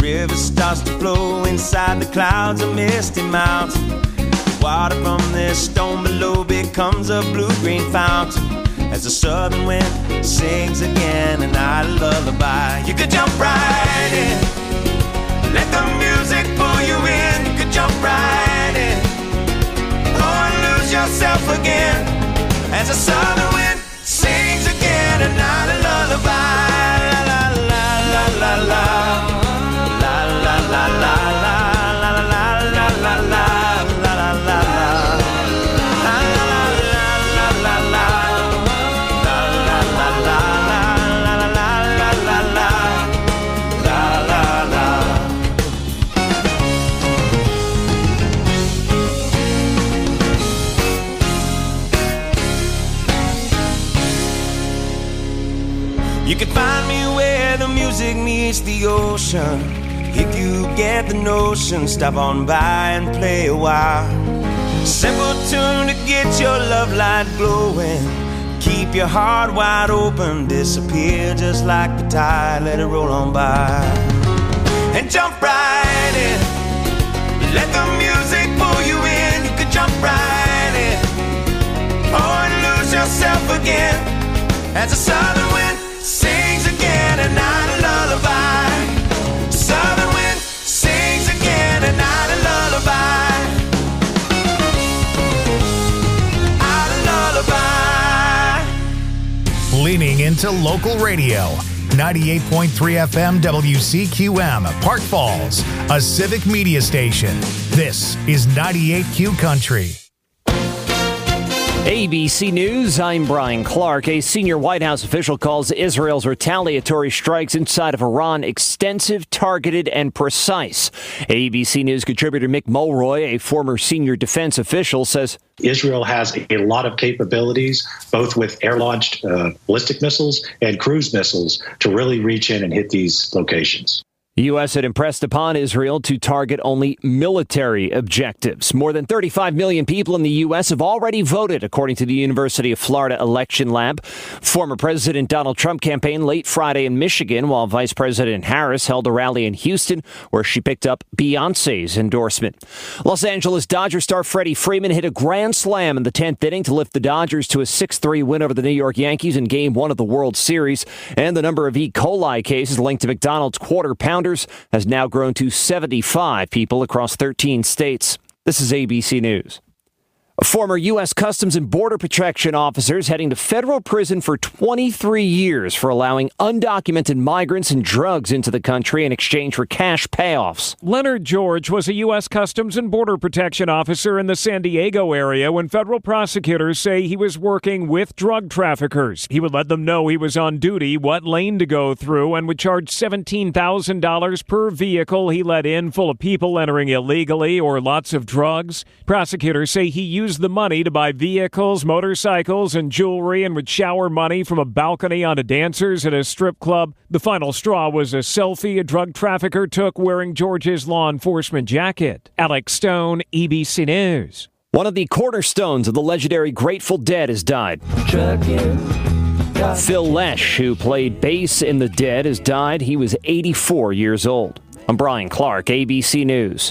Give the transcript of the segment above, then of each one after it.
river starts to flow inside the clouds of misty mountain. Water from this stone below becomes a blue-green fountain as the southern wind sings again an idle lullaby. You could jump right in, let the music pull you in. You could jump right in, oh, and lose yourself again as the southern wind sings again an idle lullaby. La la la la la la la la la la la la la la. You can find me where the music meets the ocean. If you get the notion, stop on by and play a while. Simple tune to get your love light glowing. Keep your heart wide open, disappear just like the tide, let it roll on by. And jump right in, let the music pull you in. You can jump right in, oh, and lose yourself again as the southern wind sings again a night lullaby. Southern wind sings again a night lullaby. Leaning into local radio. 98.3 FM WCQM, Park Falls, a civic media station. This is 98Q Country. ABC News, I'm Brian Clark. A senior White House official calls Israel's retaliatory strikes inside of Iran extensive, targeted, and precise. ABC News contributor Mick Mulroy, a former senior defense official, says Israel has a lot of capabilities, both with air-launched ballistic missiles and cruise missiles, to really reach in and hit these locations. The U.S. had impressed upon Israel to target only military objectives. More than 35 million people in the U.S. have already voted, according to the University of Florida Election Lab. Former President Donald Trump campaigned late Friday in Michigan, while Vice President Harris held a rally in Houston, where she picked up Beyoncé's endorsement. Los Angeles Dodgers star Freddie Freeman hit a grand slam in the 10th inning to lift the Dodgers to a 6-3 win over the New York Yankees in Game 1 of the World Series. And the number of E. coli cases linked to McDonald's Quarter Pounder has now grown to 75 people across 13 states. This is ABC News. Former U.S. Customs and Border Protection officers heading to federal prison for 23 years for allowing undocumented migrants and drugs into the country in exchange for cash payoffs. Leonard George was a U.S. Customs and Border Protection officer in the San Diego area when federal prosecutors say he was working with drug traffickers. He would let them know he was on duty, what lane to go through, and would charge $17,000 per vehicle he let in full of people entering illegally or lots of drugs. Prosecutors say he used the money to buy vehicles, motorcycles, and jewelry and would shower money from a balcony onto dancers at a strip club. The final straw was a selfie a drug trafficker took wearing George's law enforcement jacket. Alex Stone, ABC News. One of the cornerstones of the legendary Grateful Dead has died. Phil Lesh, who played bass in The Dead, has died. He was 84 years old. I'm Brian Clark, ABC News.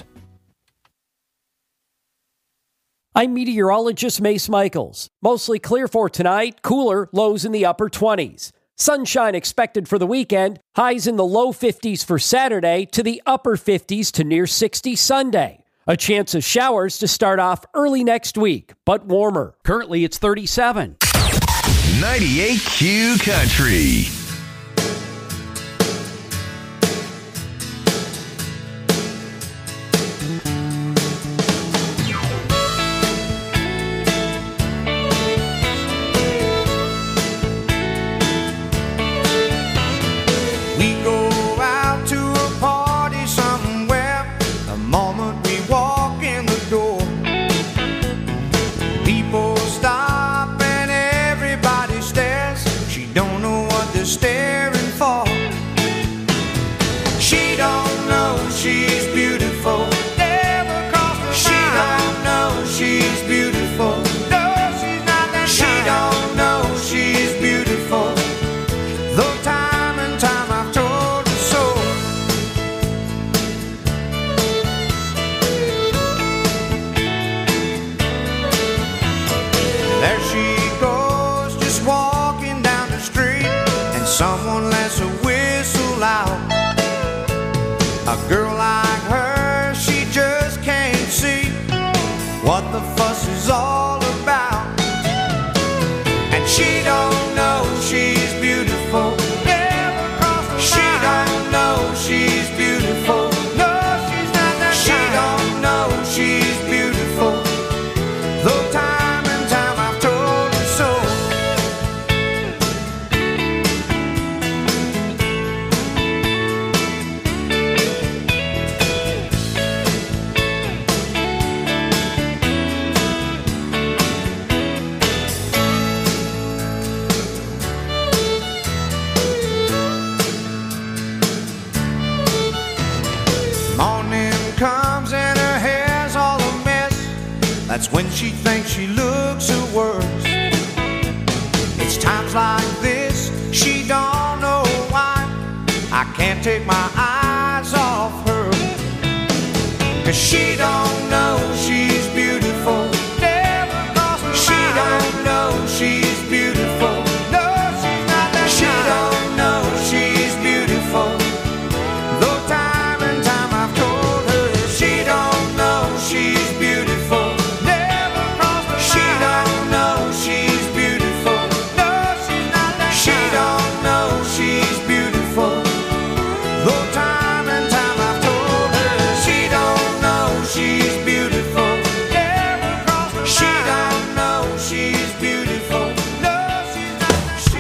I'm meteorologist Mace Michaels. Mostly clear for tonight, cooler, lows in the upper 20s. Sunshine expected for the weekend, highs in the low 50s for Saturday to the upper 50s to near 60 Sunday. A chance of showers to start off early next week, but warmer. Currently it's 37. 98Q Country. press a whistle out. A girl like her, she just can't see what the fuss is all about. And she don't know she's beautiful. Never crossed the line. She don't know she's beautiful. No, she's not that kind. She don't know she's beautiful. Though time and time I've told her so. Comes and her hair's all a mess. That's when she thinks she looks her worst. It's times like this she don't know why I can't take my eyes off her. 'Cause she don't know she's beautiful. Never crossed the line. She don't know she's beautiful. No, she's not that kind. She don't know she's beautiful. Though time and time I've told her she don't know she's beautiful. Never crossed the line. She don't know she's beautiful. No, she's not that kind. She don't know she's beautiful. Though time and time I've told her she don't know she's beautiful. Never crossed the line. She don't know she's beautiful. No, she's not that she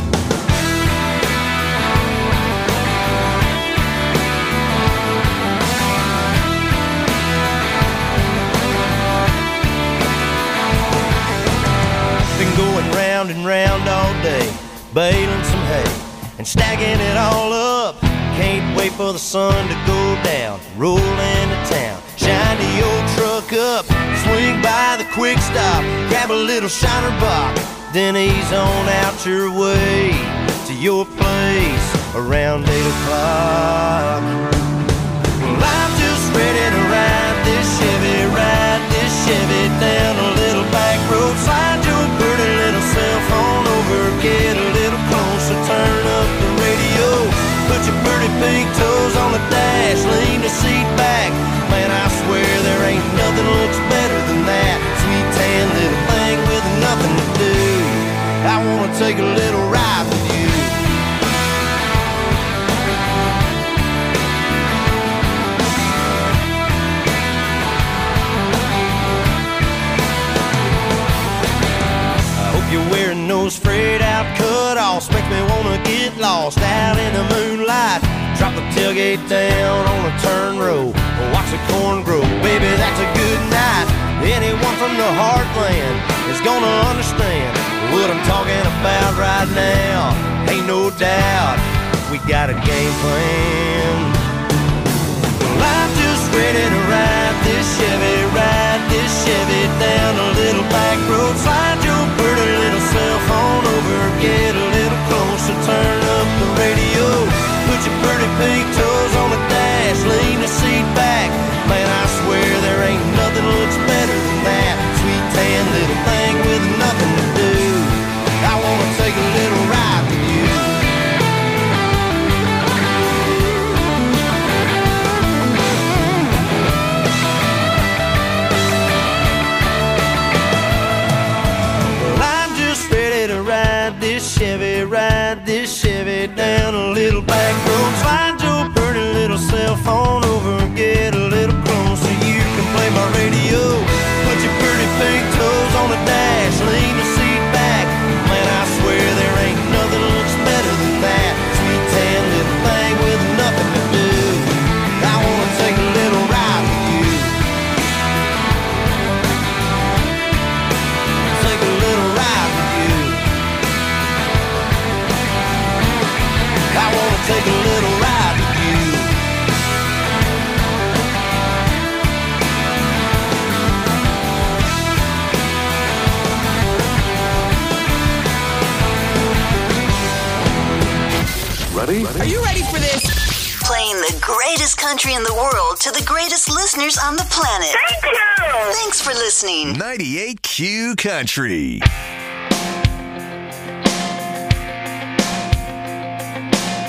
been going round and round all day, baling some hay and stacking it all up. Can't wait for the sun to go down, roll into town, shine the old truck up, swing by the quick stop, grab a little shiner box, then ease on out your way to your place around 8 o'clock. Well, I'm just ready to ride this Chevy down a little back road. Slide your pretty little cell phone over, get a little closer, turn up the radio, put your pretty pink toes on the dash, lean the seat back. Man, I swear there ain't nothing looks better than that sweet tan little thing with nothing to do. I wanna take a little ride with you. You're wearing those frayed out cutoffs, makes me wanna get lost out in the moonlight. Drop the tailgate down on a turn row, watch the corn grow. Baby, that's a good night. Anyone from the heartland is gonna understand what I'm talking about right now. Ain't no doubt we got a game plan. Well, I'm just ready to ride this Chevy down a little back road. Slide your pretty little cell phone over, get a little closer, turn up the radio, put your pretty pink toes on the dash, lean the seat back. Man, I swear there ain't nothing looks better than that sweet tan little thing with nothing to do. I wanna take a little ride with you. Ride this Chevy down a little back road. Slide your pretty little cell phone over, get a little closer. You can play my radio, put your pretty pink toes on the dash, lean the seat back. Man, I swear there ain't nothing looks better than that sweet tan little thing with nothing to do. I wanna take a little ride with you. Take a little ride with you. I wanna take a little ride with you. Ready? Are you ready for this? Playing the greatest country in the world to the greatest listeners on the planet. Thank you! Thanks for listening. 98Q Country.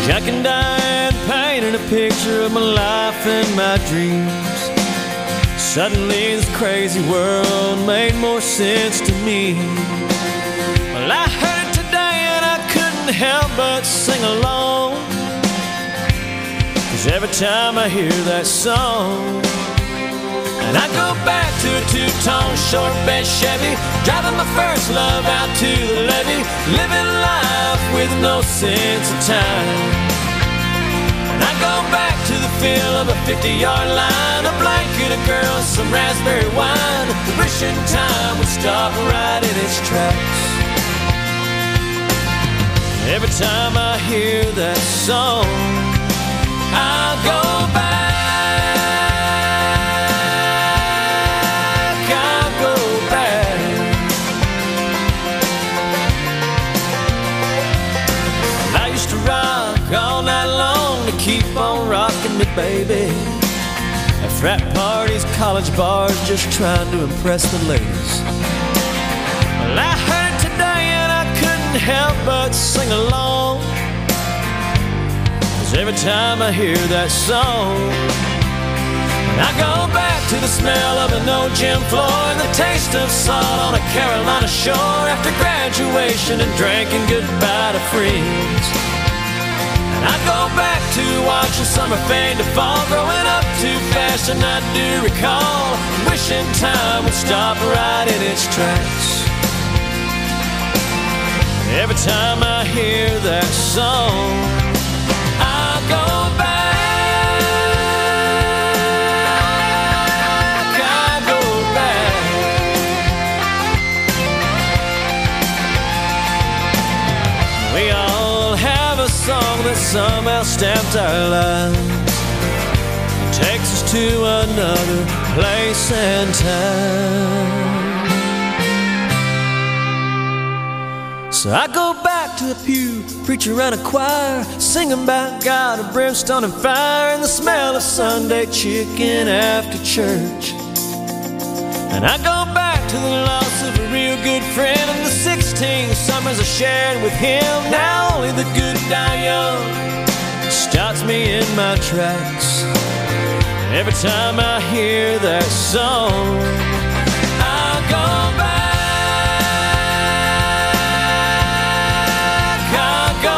Jack and Diane painted a picture of my life and my dreams. Suddenly this crazy world made more sense to me. Well, I heard it today and I couldn't help but sing along, 'cause every time I hear that song, and I go back to a two-tone short bed Chevy, driving my first love out to the levee, living life with no sense of time. And I go back to the feel of a 50-yard line, a blanket, a girl, some raspberry wine, wishing time would stop right in its tracks. Every time I hear that song, I'll go back. All night long to keep on rocking me, baby. At frat parties, college bars, just trying to impress the ladies. Well, I heard it today and I couldn't help but sing along, 'cause every time I hear that song, and I go back to the smell of an old gym floor and the taste of salt on a Carolina shore after graduation and drinking goodbye to friends. I go back to watching summer fade to fall, growing up too fast, and I do recall wishing time would stop right in its tracks. Every time I hear that song, I go back, I go back. We all have a song that somehow stamped our lives, takes us to another place and time. So I go back to the pew, preacher and a choir, singing about God and brimstone and fire, and the smell of Sunday chicken after church. And I go back to the loss of a real good friend and the 16 summers I shared with him. Now only the good die young stops me in my tracks. Every time I hear that song, I go back, I go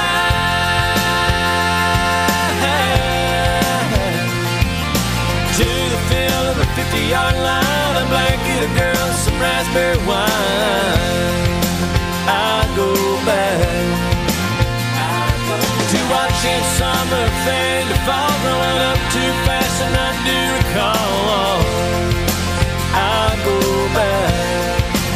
back to the feel of a 50-yard line, a blanket, a girl, some raspberry wine. I go back to watching summer fade to fall, growing up too fast, and I do recall. I go back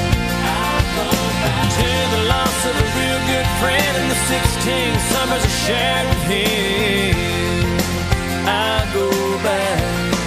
to the loss of a real good friend and the 16 summers I shared with him. I go back.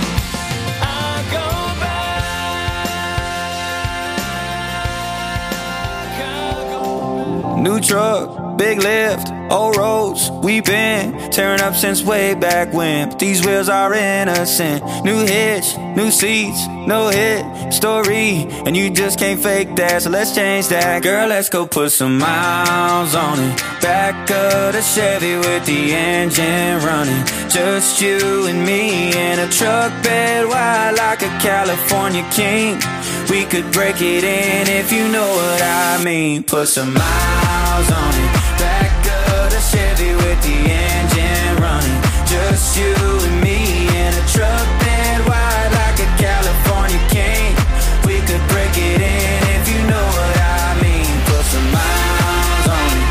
New truck, big lift, old roads, we been tearing up since way back when. But these wheels are innocent. New hitch, new seats, no hit story, and you just can't fake that, so let's change that. Girl, let's go put some miles on it. Back of the Chevy with the engine running, just you and me in a truck bed wide like a California king. We could break it in if you know what I mean. Put some miles on it. Back of the Chevy with the engine running, just you and me in a truck bed wide like a California king. We could break it in if you know what I mean. Put some miles on it.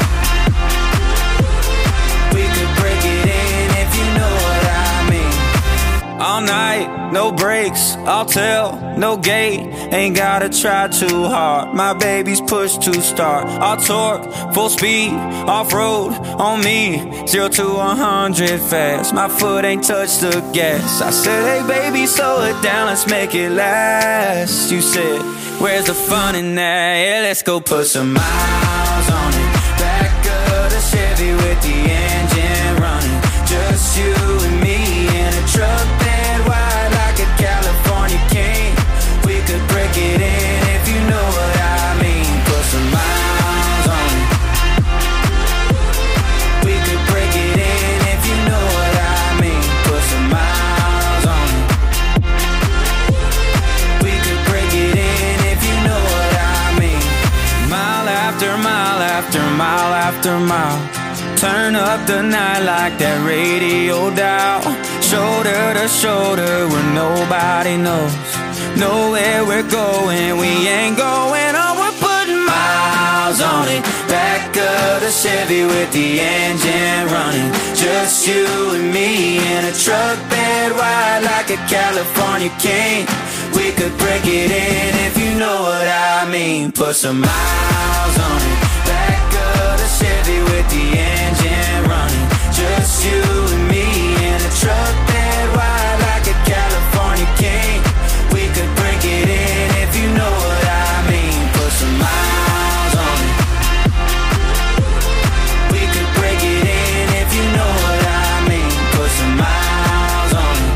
We could break it in if you know what I mean. All night, no brakes, I'll tell, no gate. Ain't gotta try too hard, my baby's push to start. I'll torque, full speed, off-road on me, 0 to 100 fast. My foot ain't touched the gas. I said, hey baby, slow it down, let's make it last. You said, where's the fun in that? Yeah, let's go put some miles on it. Back of the Chevy with the engine running, just you and me in a truck bed wide like a California king. We could break it in if you know what I mean. Put some miles on it. We could break it in the night like that radio dial. Shoulder to shoulder where nobody knows. Nowhere we're going, we ain't going on. We're putting miles on it. Back of the Chevy with the engine running. Just you and me in a truck bed wide like a California king. We could break it in if you know what I mean. Put some miles on it. Back of the Chevy with the engine running. Just you and me in a truck bed wide like a California king. We could break it in if you know what I mean. Put some miles on it. We could break it in if you know what I mean. Put some miles on it.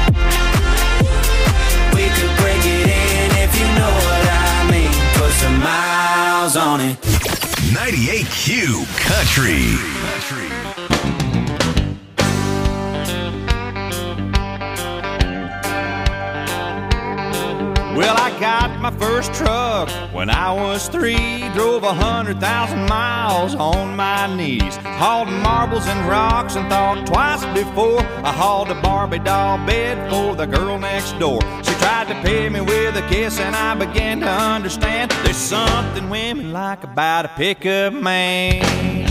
We could break it in if you know what I mean. Put some miles on it. 98Q Country. Well, I got my first truck when I was 3. Drove 100,000 miles on my knees. Hauled marbles and rocks and thought twice before I hauled a Barbie doll bed for the girl next door. She tried to pay me with a kiss and I began to understand there's something women like about a pickup man.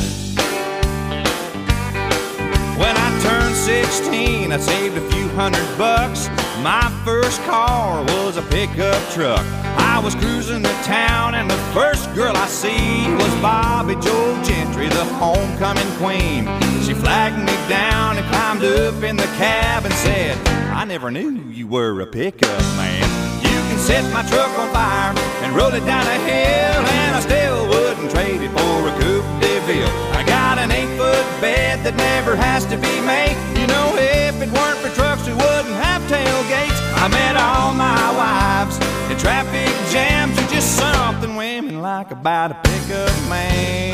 When I turned 16, I saved a few $100. My first car was a pickup truck. I was cruising the town and the first girl I see was Bobby Joe Gentry, the homecoming queen. She flagged me down and climbed up in the cab and said, I never knew you were a pickup man. You can set my truck on fire and roll it down a hill, and I still wouldn't trade it for a Coupe de Ville. I got an 8-foot bed that never has to be made. You know, if it weren't for trucks, we wouldn't have tailgates. I met all my wives in traffic jams. There's just something women like about a pickup man.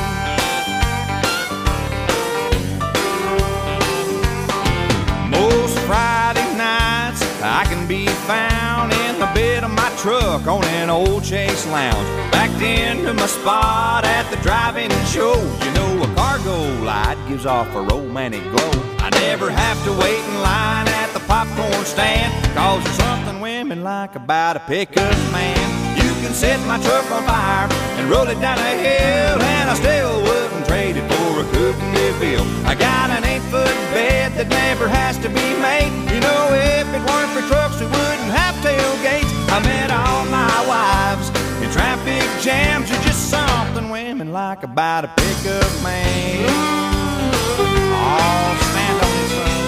Most Friday nights I can be found in the bed of my truck on an old Chase Lounge, backed into my spot at the drive-in show. You know, a cargo light gives off a romantic glow. I never have to wait in line at the popcorn stand, cause there's something women like about a pickup man. You can set my truck on fire and roll it down a hill, and I still wouldn't trade it for a Coupe de Ville. I got an 8-foot bed that never has to be made. You know, if it weren't for trucks, we wouldn't have tailgates. I met all my wives in traffic jams. There's just something women like about a pickup man. Oh, stand on this one.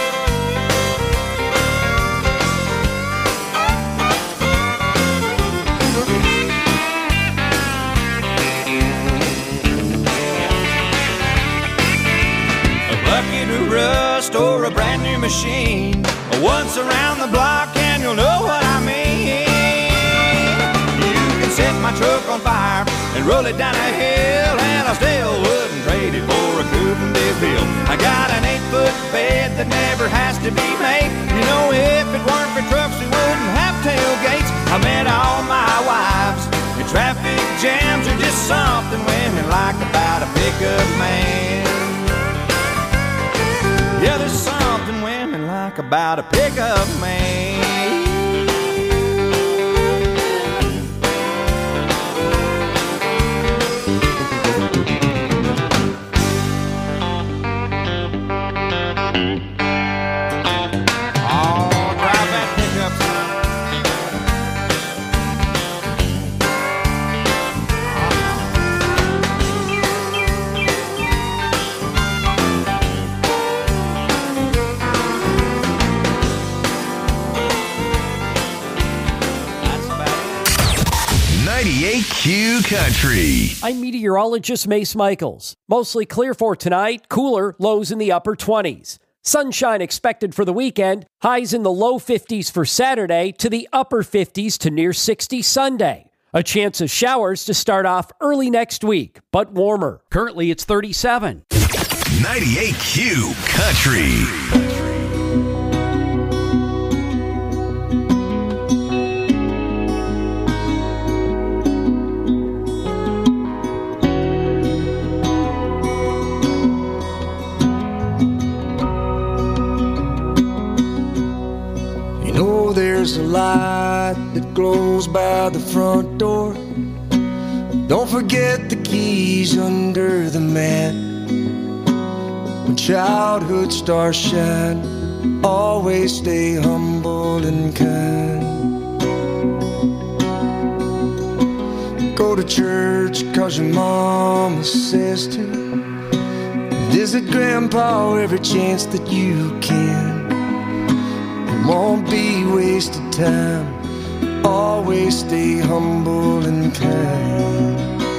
A bucket of rust or a brand new machine, once around the block and you'll know what I mean. You can set my truck on fire and roll it down a hill, and I still wouldn't trade it for a Coupe de Ville. I got an 8-foot bed that never has to be made. You know, if it weren't for trucks, we wouldn't have tailgates. I met all my wives in traffic jams. There's just something women like about a pickup man. Yeah, there's something women like about a pickup man. Q Country. I'm meteorologist Mace Michaels. Mostly clear for tonight, cooler, lows in the upper 20s. Sunshine expected for the weekend, highs in the low 50s for Saturday to the upper 50s to near 60 Sunday. A chance of showers to start off early next week, but warmer. Currently it's 37. 98Q Country. light that glows by the front door. Don't forget the keys under the mat. When childhood stars shine, always stay humble and kind. Go to church 'cause your mama says to. Visit grandpa every chance that you can. It won't be wasted time. Always stay humble and kind.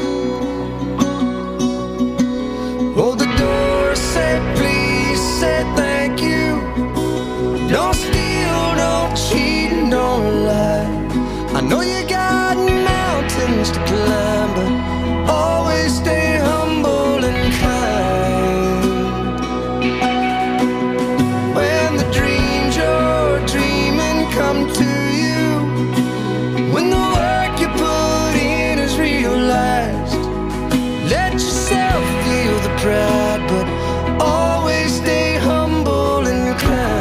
Hold the door, say please, say thank you. Don't steal, don't cheat, and don't lie. I know you got mountains to climb, but always stay humble and kind. When the dreams you're dreaming come to you, when the work you put in is realized, let yourself feel the pride, but always stay humble and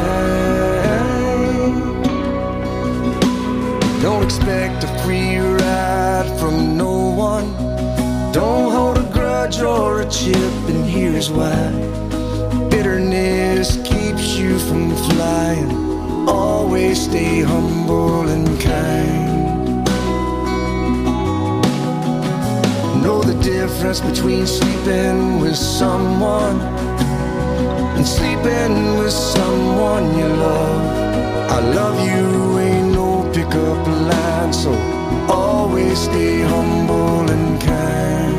kind. Don't expect a free ride from no one. Don't hold a grudge or a chip, and here's why. Bitterness keeps you from flying. Always stay humble and kind. Know the difference between sleeping with someone and sleeping with someone you love. I love you ain't no pickup line, so always stay humble and kind.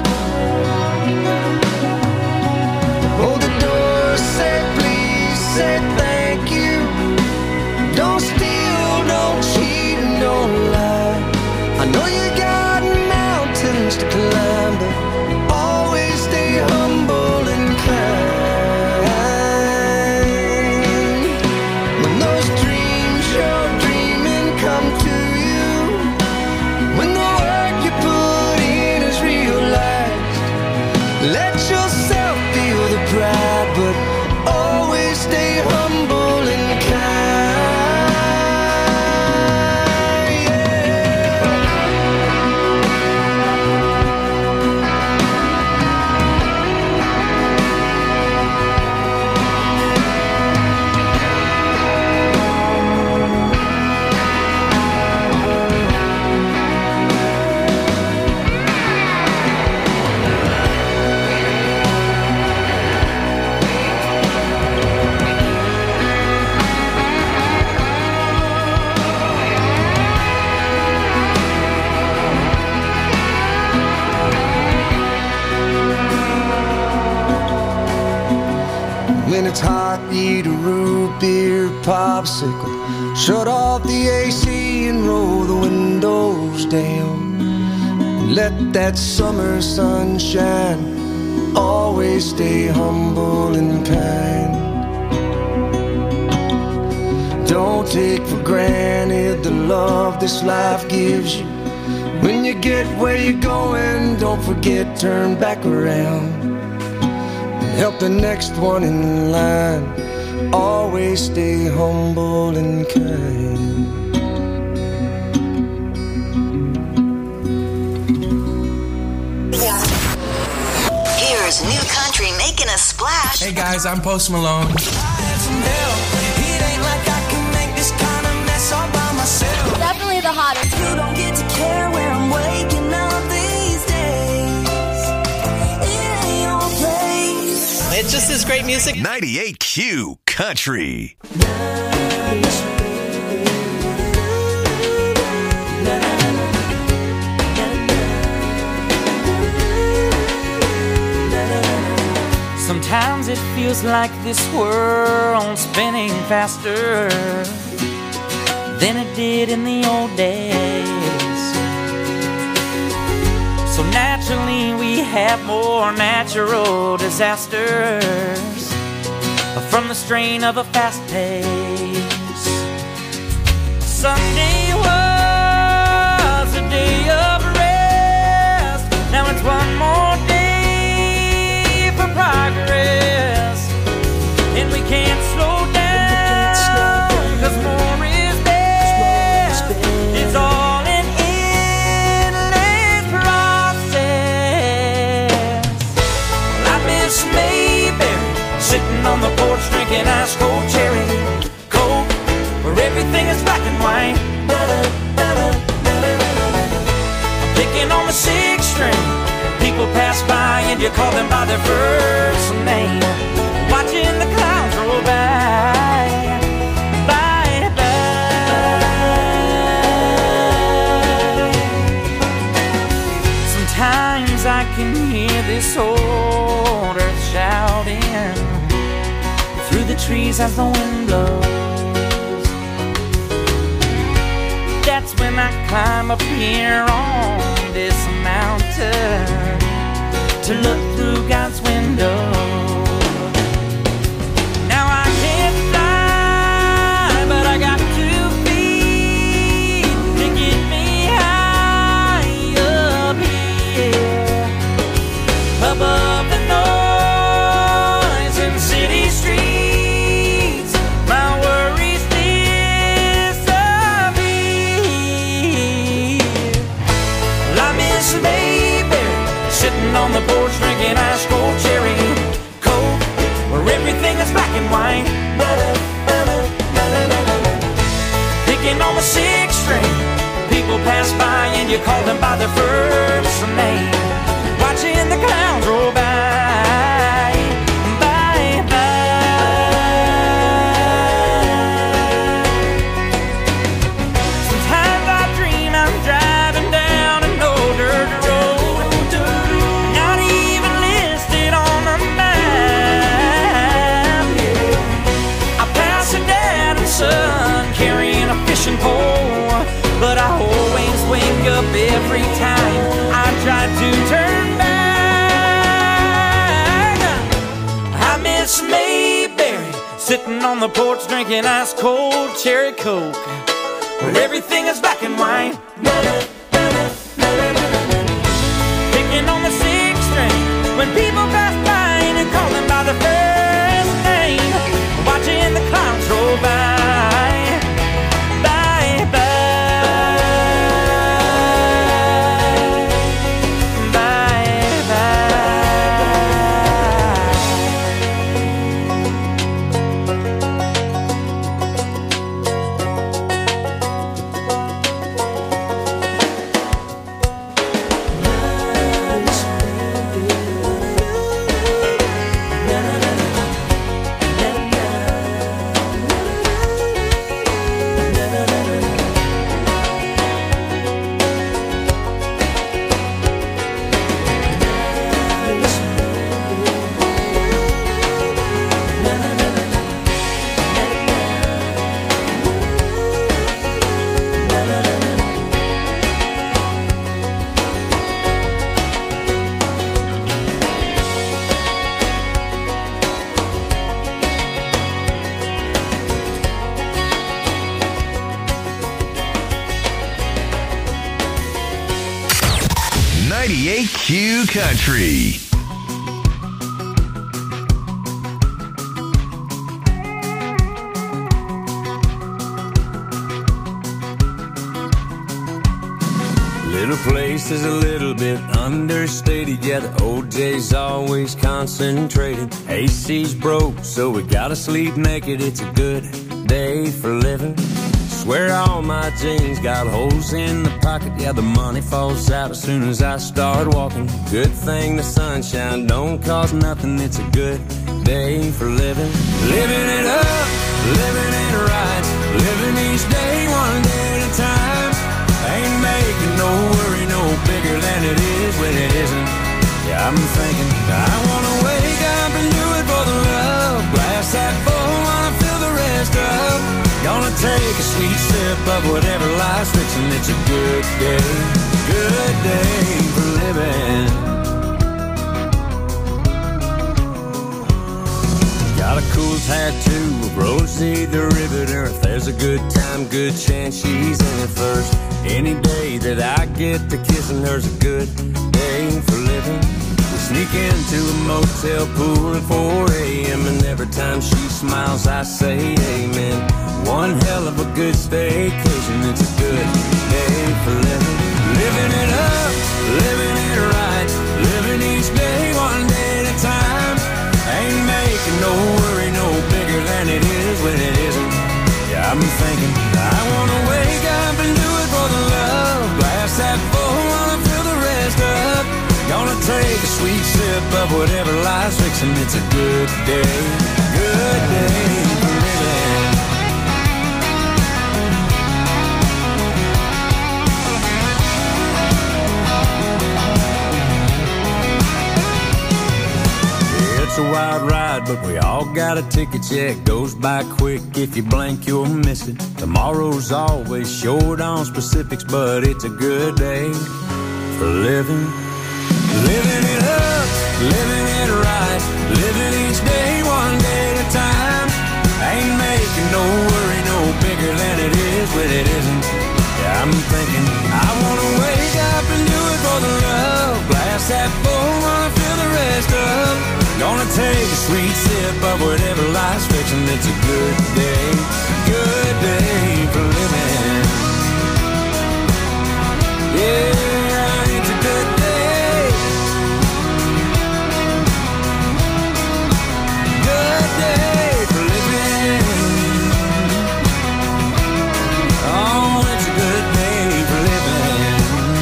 Hold the door, say please, say thank you. Don't steal, don't cheat, and don't lie. I know you got mountains to climb, but always stay humble and kind. When those dreams you're dreaming come to you, when the work you put in is realized, let yourself feel the pride, but always stay humble and kind. When it's hot, eat a root beer popsicle. Shut off the AC and roll the windows down. Let that summer sun shine. Always stay humble and kind. Don't take for granted the love this life gives you. When you get where you're going, don't forget, turn back around. Help the next one in line. Always stay humble and kind. Here's new country making a splash. Hey guys, I'm Post Malone. I had some help. It ain't like I can make this kind of mess all by myself. Definitely the hottest. You don't get to care where I'm waking up these days. It ain't your place. It's just this great music. 98Q Country. Sometimes it feels like this world's spinning faster than it did in the old days. So naturally we have more natural disasters from the strain of a fast pace. Sunday was a day of rest. Now it's one more day for progress, and we can't slow down, 'cause more is best. and you call them by their first name. Watching the clouds roll by, by, by. Sometimes I can hear this old earth shouting through the trees as the wind blows. That's when I climb up here on this mountain to look through God's window. Now I can't fly, but I got 2 feet to get me high up here, above the noise in city streets. My worries sitting on the porch drinking ice cold cherry Coke, where everything is black and white. Picking on the 6th string, people pass by and you call them by their first name. Watching the clouds roll by, by, by. Sometimes I dream I'm driving down an old dirt road, son carrying a fishing pole, but I always wake up every time I try to turn back. I miss Mayberry sitting on the porch drinking ice cold cherry Coke, where everything is black and white. Picking on the 6th string when people pass by and you call them by their first name. Watching the clouds roll by. Q Country. Little place is a little bit understated. Yeah, the OJ's always concentrated. AC's broke, so we gotta sleep naked. It's a good day for living. Swear all my jeans got holes in the pocket. Yeah, the money falls out as soon as I start walking. Good thing the sunshine don't cost nothing. It's a good day for living. Living it up, living it right, living each day one day at a time. Ain't making no worry no bigger than it is when it isn't. Yeah, I'm thinking I wanna wake up and do it for the love. Glass half full, wanna fill the rest up. Gonna take a sweet sip of whatever life's fixing. It's a good day for living. Got a cool tattoo of Rosie the Riveter. If there's a good time, good chance she's in it first. Any day that I get to kissing her's a good day for living. We sneak into a motel pool at 4 a.m. and every time she smiles I say amen. One hell of a good staycation. It's a good day for living. Living it up, living it right, living each day one day at a time. Ain't making no worry no bigger than it is when it isn't. Yeah, I'm thinking I wanna wake up and do it for the love. Glass half full, wanna fill the rest up. Gonna take a sweet sip fixing. It's a good day for living. It's a wild ride, but we all got a ticket. Yeah, it goes by quick. If you blink, you'll miss it. Tomorrow's always short on specifics, but it's a good day for living. Living it up, living it right, living each day one day at a time. Ain't making no worry no bigger than it is when it isn't. Yeah, I'm thinking I wanna wake up and do it for the love. Blast that full, wanna fill the rest up. Gonna take a sweet sip of whatever life's fixing. It's a good day for living. Yeah, it's a good day. Good day for living. Oh, it's a good day for living.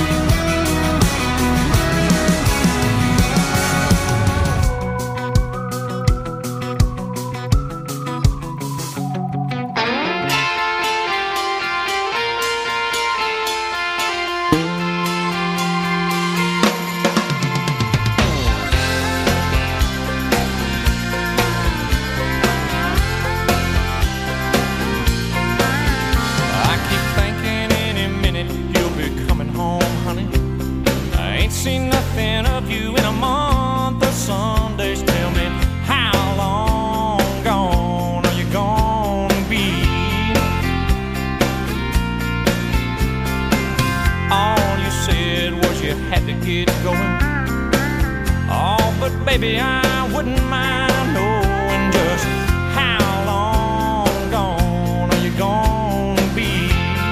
Baby, I wouldn't mind knowing just how long gone are you gonna be?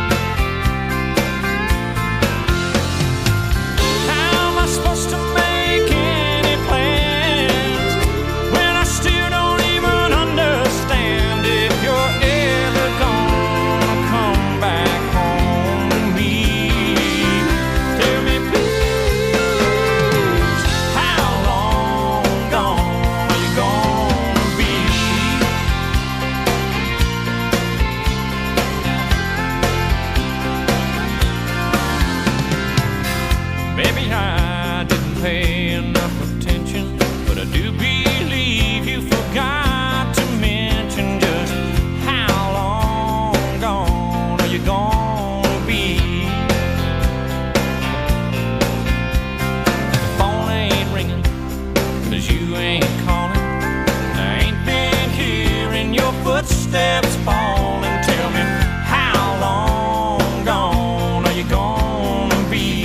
How am I supposed to make any plans when I still don't even understand if you're ever gonna come back home to me? Tell me, please, how long gone are you gonna be? Maybe I didn't pay enough attention, but I do believe you forgot to mention just how long gone are you gonna be? The phone ain't ringing 'cause you ain't calling. I ain't been hearing your footsteps falling. Tell me, how long gone are you gonna be?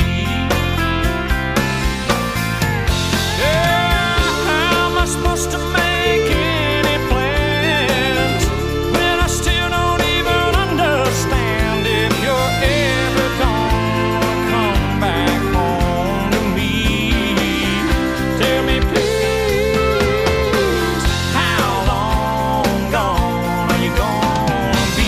Yeah, how am I supposed to make any plans when I still don't even understand if you're ever gonna come back home to me? Tell me, please, how long gone are you gonna be?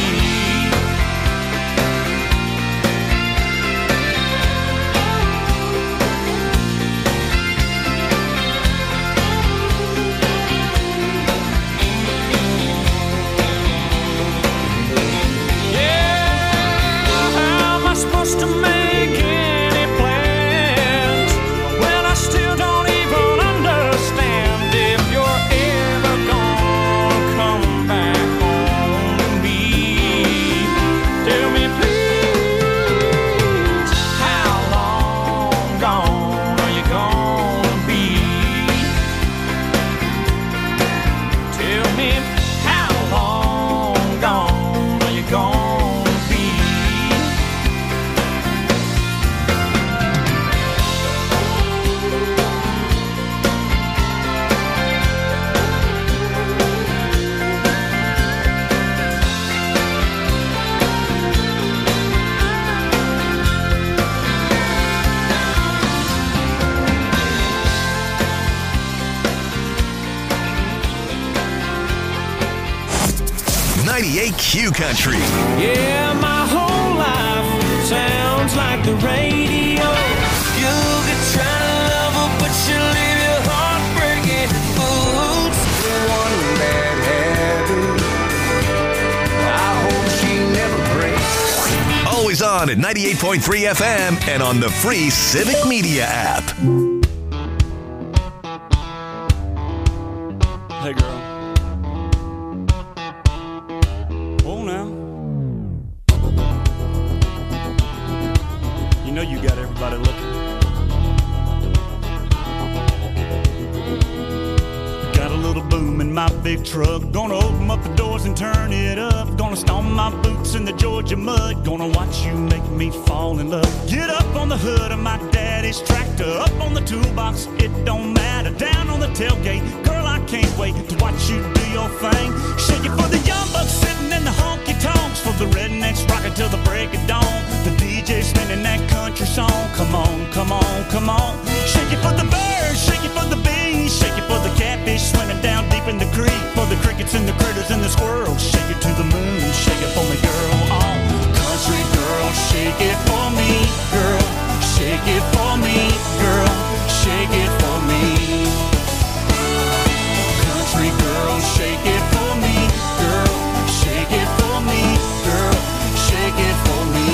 Yeah, how am I supposed to make any plans when I still don't even understand if you're ever gonna come back home to me? Tell me, please, how long gone are you gonna be? Tell me, how long gone are you gonna be? Q Country. Yeah, my whole life sounds like the radio. You'll be trying to love her, but she'll leave your heart breaking. Ooh. on at 98.3 FM and on the free Civic Media app. Hey, girl. Oh, now. You know you got everybody looking. Got a little boom in my big truck. Gonna open up the doors and turn it up. Gonna stomp my boots in the Georgia mud. Gonna watch you make me fall in love. Get up on the hood of my daddy's tractor. Up on the toolbox, it don't matter. Down on the tailgate, girl, I can't wait to watch you do your thing. Shake it for the young bucks sitting in the honky-tonks. For the rednecks rocking till the break of dawn. The DJ spinning that country song. Come on, come on, come on. Shake it for the birds, shake it for the bees. Shake it for the catfish swimming down deep in the creek. For the crickets and the critters and the squirrels. Shake it to the moon, shake it for me, girl. Oh, country girl, shake it for me, girl. Shake it for me, girl. Shake it for me. Country girl, shake it for me, girl. Shake it for me, girl. Shake it for me.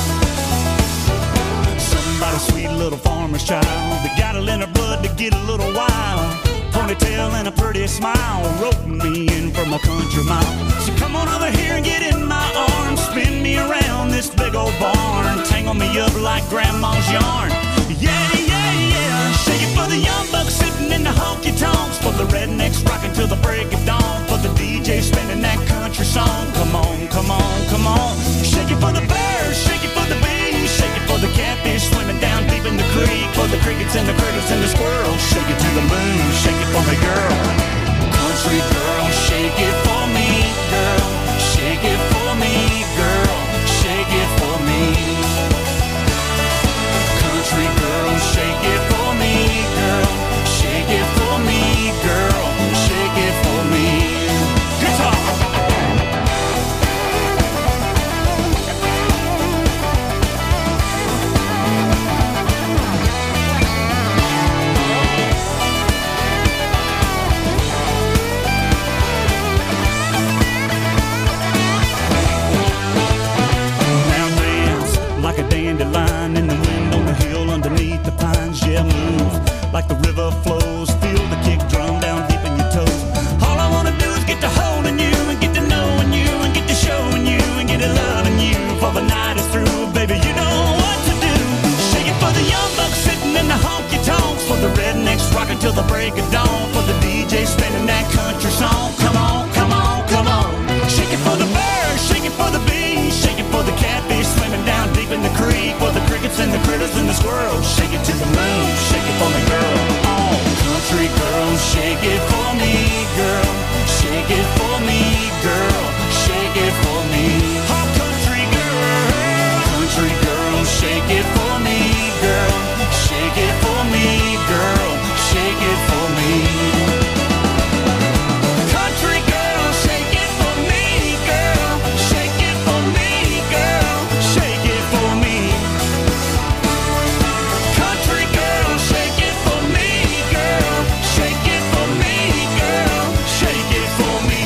Somebody's sweet little farmer's child. They got it in her blood to get a little wild. Ponytail and a pretty smile, roping me in from a country mile. So come on over here and get in my arms. Spin me around this big old barn. Tangle me up like grandma's yarn. Yeah, yeah, yeah. Shake it for the young bucks sitting in the honky-tonks. For the rednecks rocking till the break of dawn. For the DJ spinning that country song. Come on, come on, come on. Shake it for the birds, shake it for the bees. Shake it for the catfish swimming down deep in the creek. For the crickets and the critters and the squirrels. Shake it to the moon, shake it for me, girl. Country girl, shake it for me, girl. Shake it for me, girl. Shake it for me. Country girl, shake it for me, girl. Shake it for me, girl. Shake it for me. Guitar. Like a dandelion in the wind on the hill underneath the pines. Yeah, move like the river flows. Feel the kick drum down deep in your toes. All I wanna do is get to holding you and get to knowing you and get to showing you and get to loving you. For the night is through, baby, you know what to do. Shake it for the young bucks sitting in the honky-tonks. For the rednecks rocking till the break of dawn. For the DJ spinning that country song. Come on, come on, come on. Shake it for the birds, shake it for the bees. Shake it for the catfish swimming down deep in the creek. For the crickets and the critters and the squirrels. Shake it to the moon, shake it for me, girl. Oh, country girl, shake it for me, girl. Shake it for me, girl. Shake it for me. Oh, country girl, shake it for me, girl. Shake it for me, girl. Shake it for me. Country girl, shake it for me, girl. Shake it for me, girl. Shake it for me. Country girl, shake it for me, girl. Shake it for me, girl. Shake it for me.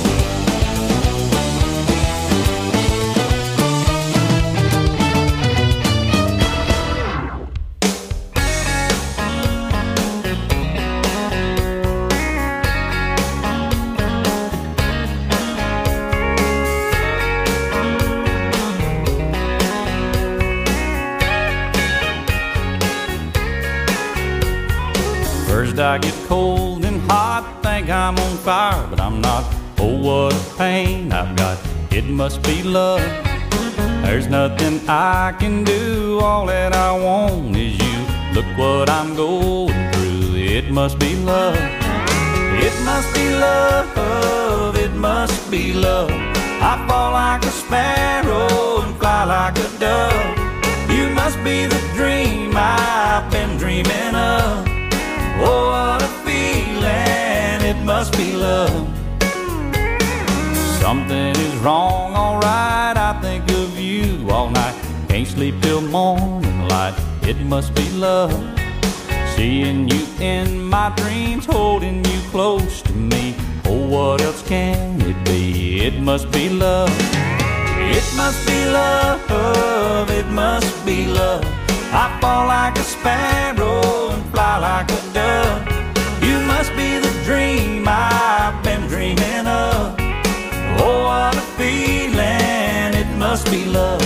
First I get cold and hot, think I'm on fire, but I'm not. Oh, what a pain I've got, it must be love. There's nothing I can do, all that I want is you. Look what I'm going through, it must be love. It must be love, it must be love. I fall like a sparrow and fly like a dove. You must be the dream I've been dreaming of. Oh, what a feeling, it must be love. Something is wrong, alright, I think of you all night. Can't sleep till morning light, it must be love. Seeing you in my dreams, holding you close to me. Oh, what else can it be? It must be love. It must be love, it must be love. I fall like a sparrow and fly like a dove. You must be the dream I've been dreaming of. Oh, what a feeling, it must be love.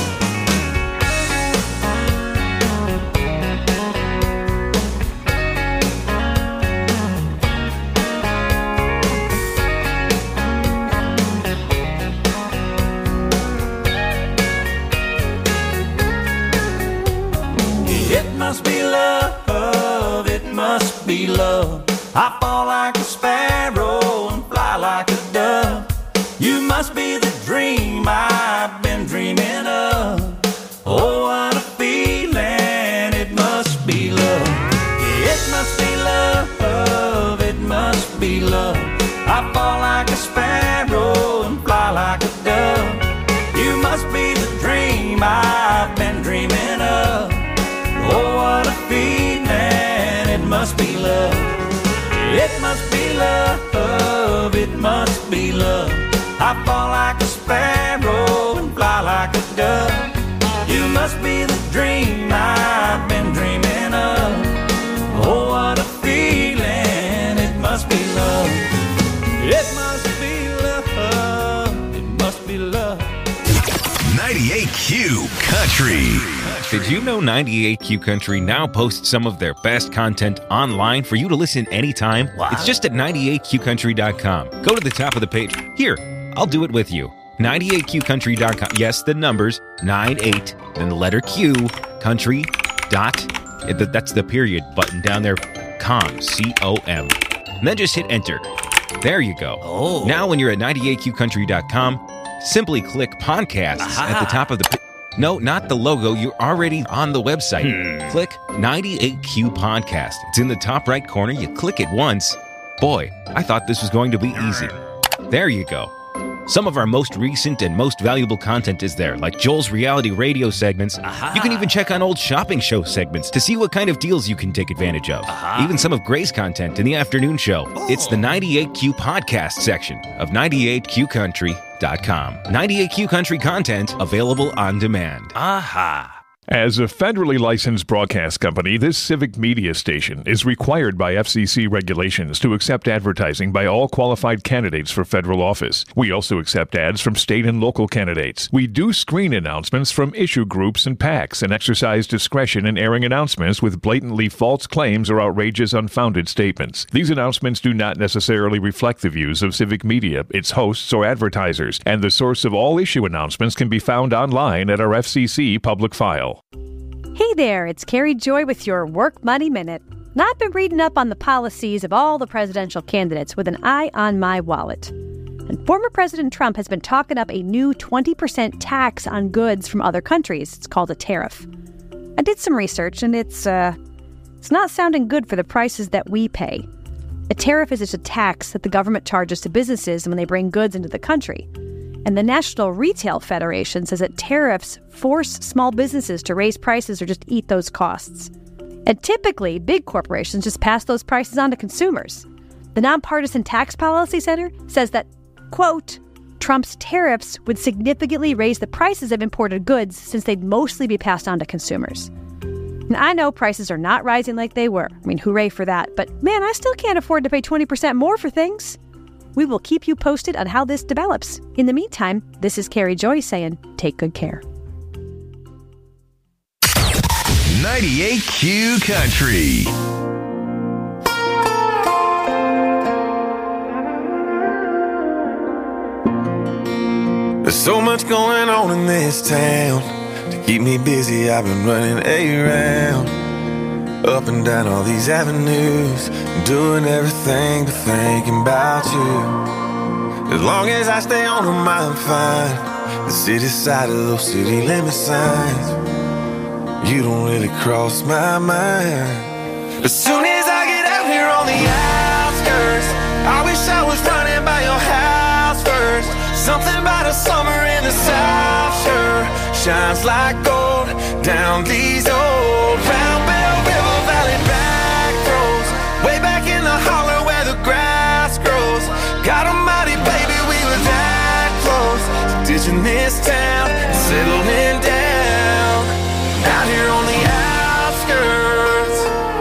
It must be love, it must be love. I fall like a sparrow and fly like a dove. You must be the dream I've been dreaming of. Oh, what a feeling, it must be love. It must be love, it must be love. I fall like a sparrow and fly like a dove. You must be the dream I've been dreaming of. Oh, what a feeling, it must be love. It must be love, it must be love. I fall like a sparrow and fly like a dove. You must be the dream I've been dreaming of. Oh, what a feeling, it must be love. It must be love, it must be love. 98Q Country. Did you know 98Q Country now posts some of their best content online for you to listen anytime? Wow. It's just at 98qcountry.com. Go to the top of the page. Here, I'll do it with you. 98qcountry.com. Yes, the numbers, 98, then the letter Q, country, dot, that's the period button down there, com, C-O-M. And then just hit enter. There you go. Oh. Now when you're at 98qcountry.com, simply click podcast at the top of the page. No, not the logo. You're already on the website. Click 98Q Podcast. It's in the top right corner. You click it once. Boy, I thought this was going to be easy. There you go. Some of our most recent and most valuable content is there, like Joel's reality radio segments. You can even check on old shopping show segments to see what kind of deals you can take advantage of. Even some of Gray's content in the afternoon show. It's the 98Q Podcast section of 98qcountry.com. 98Q Country content available on demand. As a federally licensed broadcast company, this civic media station is required by FCC regulations to accept advertising by all qualified candidates for federal office. We also accept ads from state and local candidates. We do screen announcements from issue groups and PACs and exercise discretion in airing announcements with blatantly false claims or outrageous unfounded statements. These announcements do not necessarily reflect the views of civic media, its hosts, or advertisers, and the source of all issue announcements can be found online at our FCC public file. Hey there, it's Carrie Joy with your Work Money Minute. Now, I've been reading up on the policies of all the presidential candidates with an eye on my wallet. And former President Trump has been talking up a new 20% tax on goods from other countries. It's called a tariff. I did some research, and it's not sounding good for the prices that we pay. A tariff is just a tax that the government charges to businesses when they bring goods into the country. And the National Retail Federation says that tariffs force small businesses to raise prices or just eat those costs. And typically, big corporations just pass those prices on to consumers. The Nonpartisan Tax Policy Center says that, quote, Trump's tariffs would significantly raise the prices of imported goods since they'd mostly be passed on to consumers. And I know prices are not rising like they were. I mean, hooray for that. But man, I still can't afford to pay 20% more for things. We will keep you posted on how this develops. In the meantime, this is Carrie Joy saying, take good care. 98Q Country. There's so much going on in this town. To keep me busy, I've been running around, up and down all these avenues, doing everything but thinking about you. As long as I stay on them, I'm fine. The city side of those city limit signs, you don't really cross my mind. As soon as I get out here on the outskirts, I wish I was running by your house first. Something about a summer in the South sure shines like gold down these old Round Bell River Valley back roads, way back in the holler where the grass grows. God almighty, baby, we were that close. ditching this town and settling down out here on the outskirts.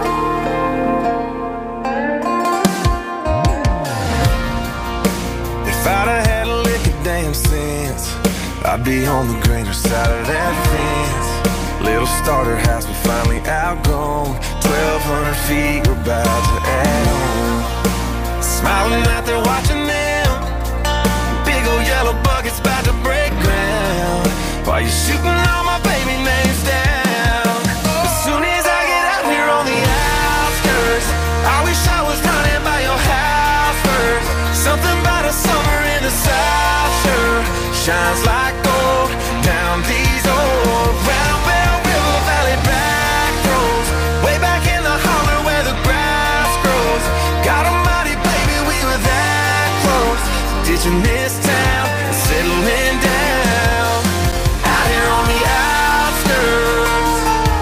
If I'd have had a lick of damn sense, I'd be on the greener side of that fence. Little starter house we finally outgrown. 1,200 feet we're about to add on. Smiling out there watching them. Big old yellow buckets about to break ground. While you're shooting all my baby names down. As soon as I get out here on the outskirts, I wish I was running by your house first. Something about a summer in the South sure shines like gold down these old round Bell River Valley back roads. Way back in the holler where the grass grows. God almighty, baby, we were that close. Ditching this town and settling down out here on the outskirts.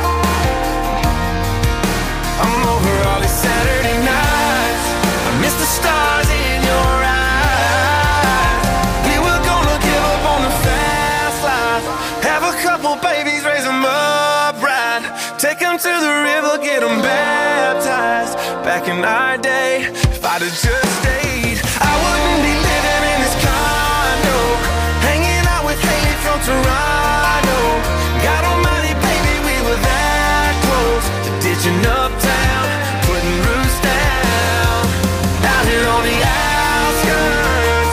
I'm over all these Saturday nights. I miss the stars in your eyes. We were gonna give up on the fast life. Have a couple babies, raise them up right. Take them to the river, get them baptized. Back in our day, if I'd have just stayed, I wouldn't be living in this condo, hanging out with Haley from Toronto. God almighty, baby, we were that close to ditching uptown, putting roots down out here on the outskirts.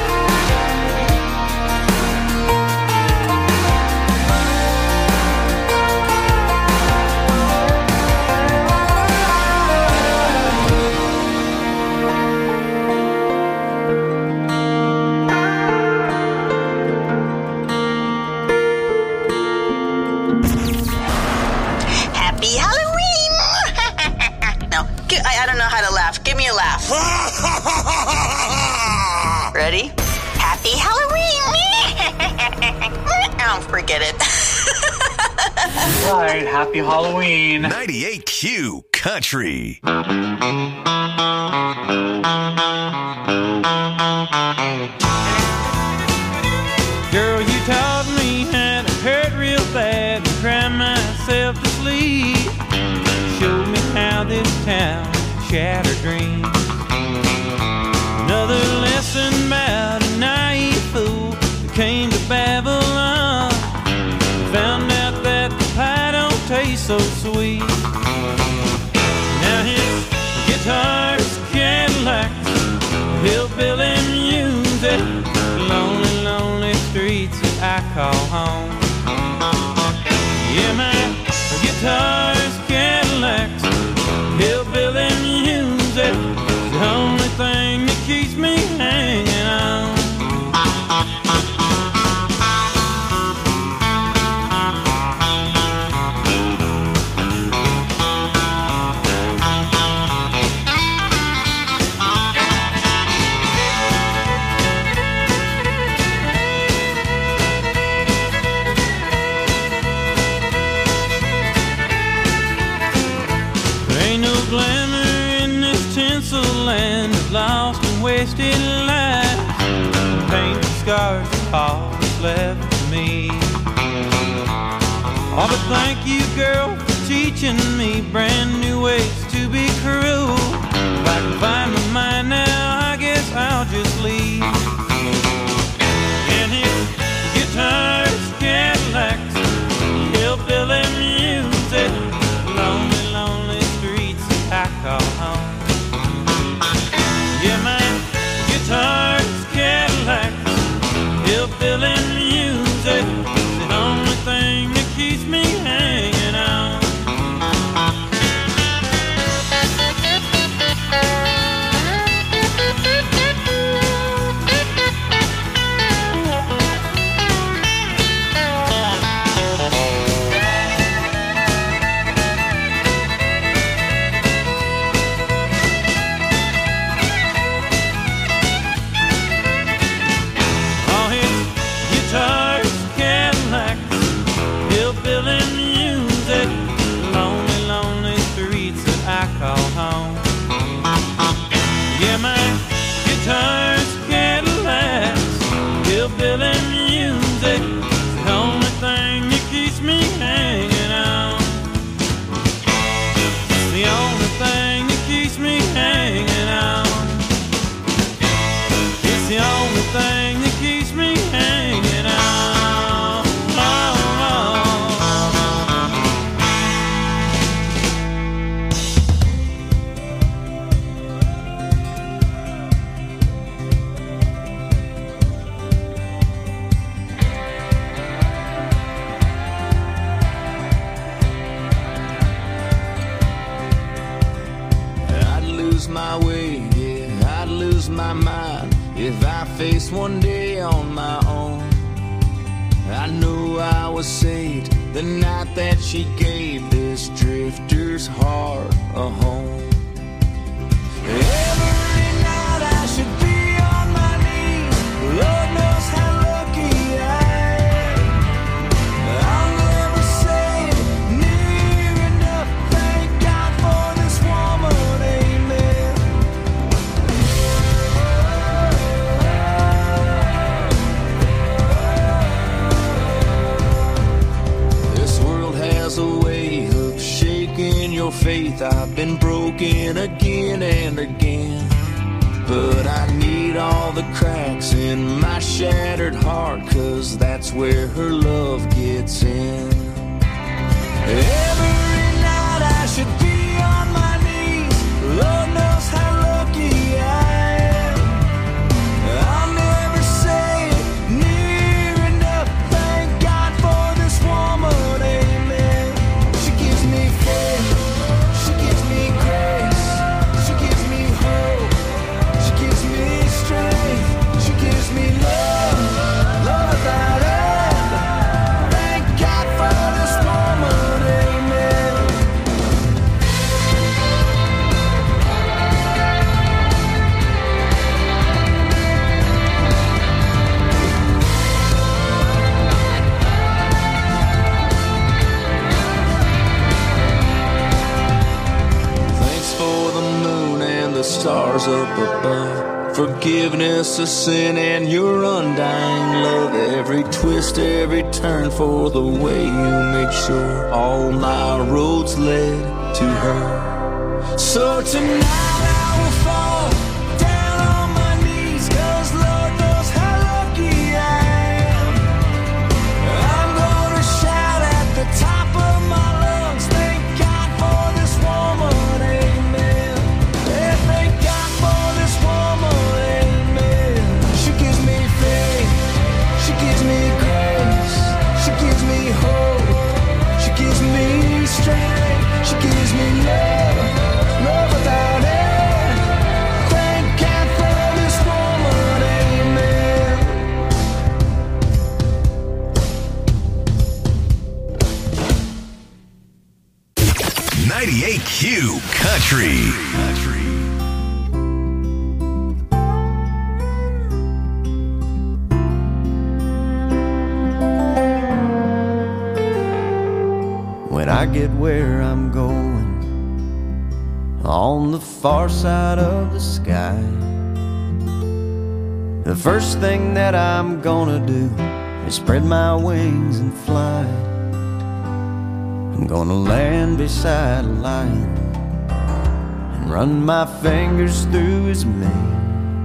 Happy Halloween! No, I don't know how to laugh. Give me a laugh. Ready? Happy Halloween! Oh, forget it. Right, happy Halloween. 98Q Country. Girl, you taught me how to hurt real bad and cry myself to sleep. Showed me how this town shattered dreams. Another lesson about a naive fool that came to Babylon. Found out that the pie don't taste so sweet. Now his guitar's Cadillacs, hillbilly music, lonely, lonely streets that I call home. Yeah, my guitar's Cadillacs, hillbilly music, the only thing that keeps me hanging on. There ain't no glamour in this tinsel land of lost and wasted lives. Painted scars are all that's left to me. Oh, but thank you, girl, for teaching me brand new ways to be cruel. If I can find my mind now, I guess I'll just leave. And his guitar's Cadillacs, hillbilly music, lonely, lonely streets that I call home. Yeah, my guitar's Cadillacs, hillbilly music, the only thing that keeps me hanging on. only thing that keeps me hanging out. I'd lose my way, yeah, I'd lose my mind if I faced one day on my own. I knew I was saved the night that she gave this drifter's heart a home. Every night I should be on my knees. Lord knows how lucky I am. I'll never say it near enough. Thank God for this woman, amen. This world has a way of shaking your faith. I've been broken again and again, but I need all the cracks in my shattered heart, 'cause that's where her love gets in. Every night I should be on my knees. Lord knows how lucky I am. I'll never say it near enough. Thank God for this woman, amen. She gives me faith, she gives me grace, she gives me hope, she gives me strength, she gives me love, love without end. Thank God for this woman, amen. Thanks for the moon and the stars up above, forgiveness of sin and your undying love. Every twist, every turn for the way you made sure all my roads led to her. So tonight I will fall down on my knees, 'cause Lord knows how lucky I am. I'm gonna shout at the top of my lungs, thank God for this woman, amen. Yeah, thank God for this woman, amen. She gives me faith, she gives me grace, she gives me hope, she gives me strength, she gives me love, love without end. Thank God for this woman, amen. 98Q Country. When I get where I'm going, on the far side of the sky, the first thing that I'm gonna do is spread my wings and fly. I'm gonna land beside a lion and run my fingers through his mane,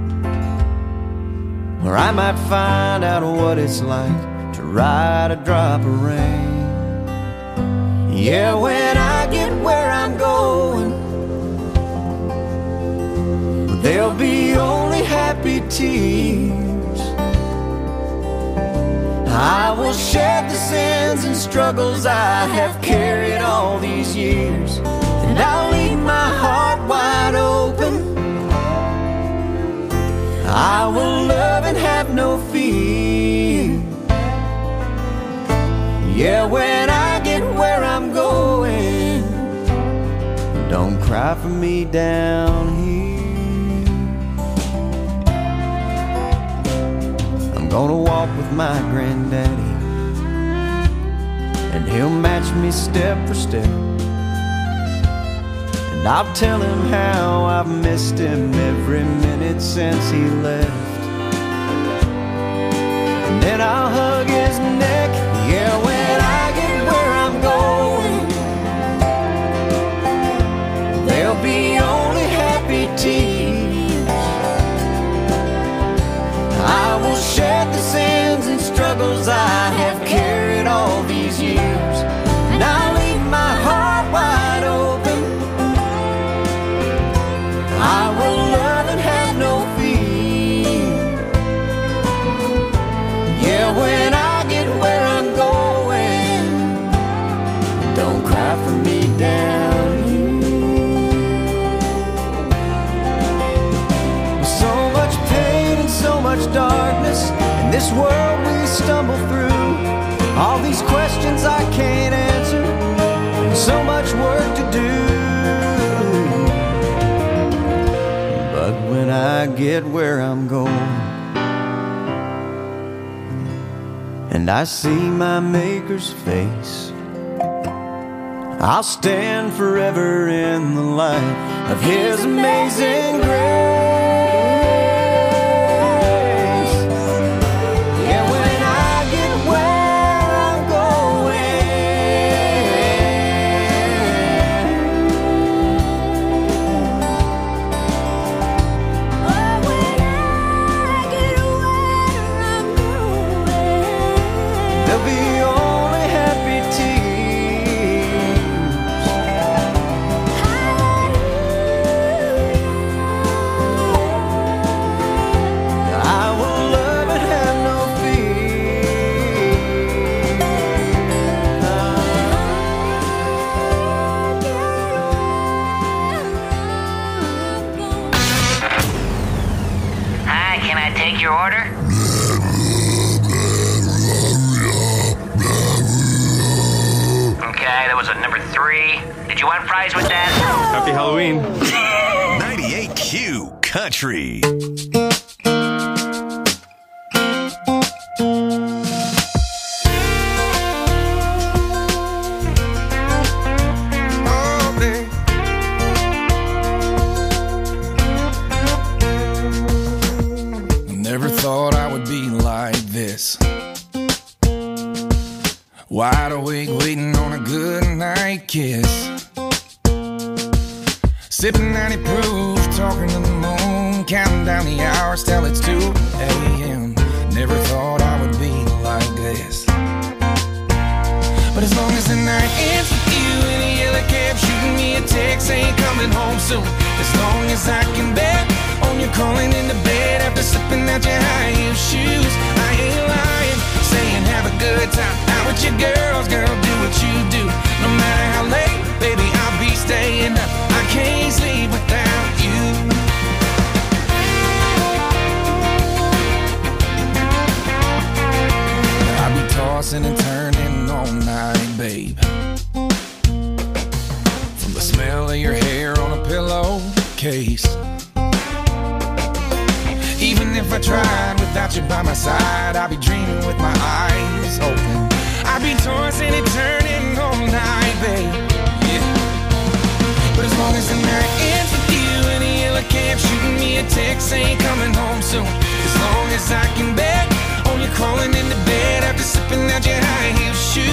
or I might find out what it's like to ride a drop of rain. Yeah, when I get where I'm going, there'll be only happy tears. I will shed the sins and struggles I have carried all these years, and I'll leave my heart wide open. I will love and have no fear. Yeah, when I get where I'm going, don't cry for me down here. I'm gonna walk with my granddaddy, and he'll match me step for step, and I'll tell him how I've missed him every minute since he left. And then I'll hug his neck. Yeah, when I get where I'm going, there'll be only happy tears. I In this world we stumble through, all these questions I can't answer, and so much work to do. But when I get where I'm going, and I see my Maker's face, I'll stand forever in the light of His amazing grace. Yeah, when I get where I'm going, there'll be only happy tears. I will love and have no Hi, can I take your order? Okay, that was a number 3. Did you want fries with that? Happy Halloween. 98Q Country. Never thought I would be like this. Wide awake, waiting on a good night kiss. Sipping 90 proof, talking to the moon, counting down the hours till it's 2 a.m. Never thought I would be like this. But as long as the night ends with you in a yellow cab, shooting me a text saying coming home soon. As long as I can bet on you calling into bed after slipping out your high heel shoes. I ain't lying, saying have a good time out with your girls, girl, do what you do. No matter how late, baby, I'll be staying up. I can't sleep without you. I'll be tossing and turning all night, babe. From the smell of your hair on a pillowcase. Even if I tried without you by my side, I'd be dreaming with my eyes open. I'd be tossing and turning all night, babe. Yeah. But as long as the night ends with you in a yellow cab, shooting me a text saying coming home soon. As long as I can bet